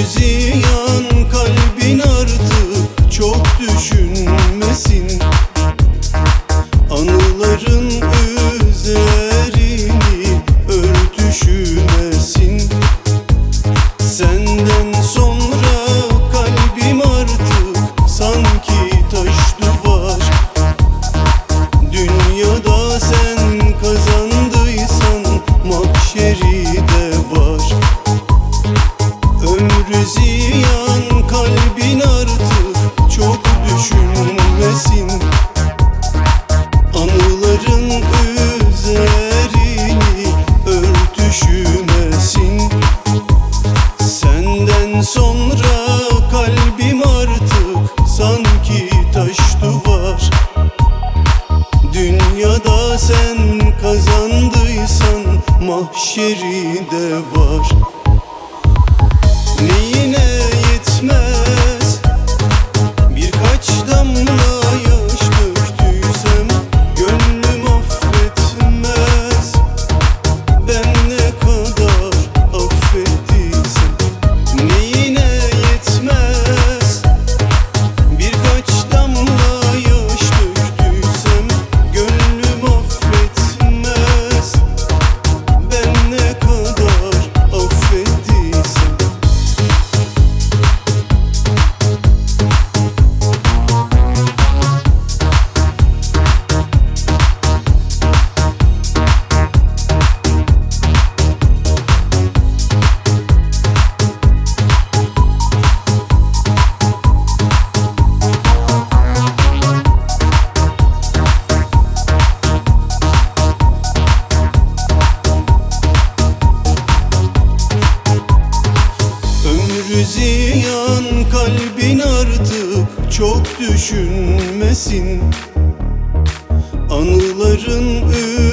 ziyan, kalbin artık çok düşünmesin. Anıların üzerini örtüşmesin. Senden sonra kalbim artık sanki taş duvar. Dünyada sen kazandıysan mahşeri de var. Ömrü ziyan, kalbin artık çok düşünmesin. Anıların üzerini örtüşmesin. Senden sonra kalbim artık sanki taş duvar. Dünyada sen kazandıysan mahşeri de var. Neyine yetmez birkaç damla yaş döktüysem, gönlüm affetmez. Ben ne kadar affettiysem. Neyine yetmez birkaç damla yaş döktüysem, gönlüm affetmez. Ben ne kadar affettiysem. Ömrü ziyan, kalbin artık çok düşünmesin. Anıların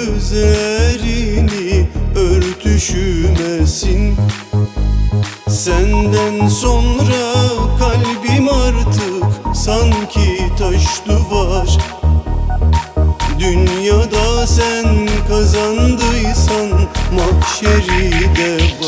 üzerini örtüşmesin. Senden sonra kalbim artık sanki taş duvar. Dünyada sen kazandıysan mahşeri de